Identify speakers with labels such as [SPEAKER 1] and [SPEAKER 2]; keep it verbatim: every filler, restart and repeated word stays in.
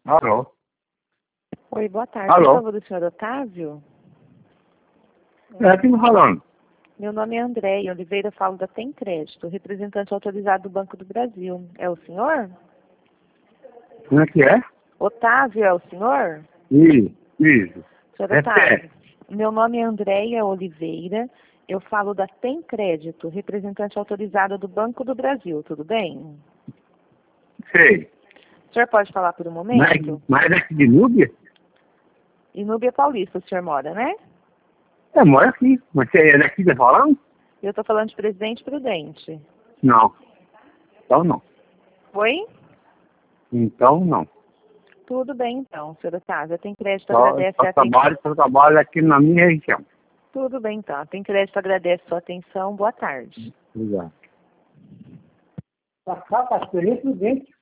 [SPEAKER 1] Alô?
[SPEAKER 2] Oi, boa tarde.
[SPEAKER 1] Alô?
[SPEAKER 2] Por favor, do senhor Otávio?
[SPEAKER 1] É, quem tá falando?
[SPEAKER 2] Meu nome é André Oliveira, falo da Tem Crédito, representante autorizado do Banco do Brasil. É o senhor?
[SPEAKER 1] Como é que é?
[SPEAKER 2] Otávio é o senhor?
[SPEAKER 1] Isso, isso.
[SPEAKER 2] Senhor
[SPEAKER 1] É
[SPEAKER 2] Otávio,
[SPEAKER 1] pé.
[SPEAKER 2] meu nome é Andréia Oliveira, eu falo da Tem Crédito, representante autorizada do Banco do Brasil, tudo bem?
[SPEAKER 1] Sei.
[SPEAKER 2] O senhor pode falar por um
[SPEAKER 1] Mas,
[SPEAKER 2] momento?
[SPEAKER 1] mas é aqui de Núbia?
[SPEAKER 2] Inúbia Paulista, o senhor mora, né?
[SPEAKER 1] É, mora aqui. Mas você é daqui que tá falando?
[SPEAKER 2] Eu estou falando de Presidente Prudente.
[SPEAKER 1] Não. Então não.
[SPEAKER 2] Oi?
[SPEAKER 1] Então não.
[SPEAKER 2] Tudo bem, então, senhor Otávio. A Tem Crédito
[SPEAKER 1] Só,
[SPEAKER 2] agradece
[SPEAKER 1] só
[SPEAKER 2] a atenção.
[SPEAKER 1] trabalho, só trabalho aqui na minha região.
[SPEAKER 2] Tudo bem, então. A Tem Crédito agradece a sua atenção. Boa tarde.
[SPEAKER 1] Obrigado. Tá cá, tá experiente dentro.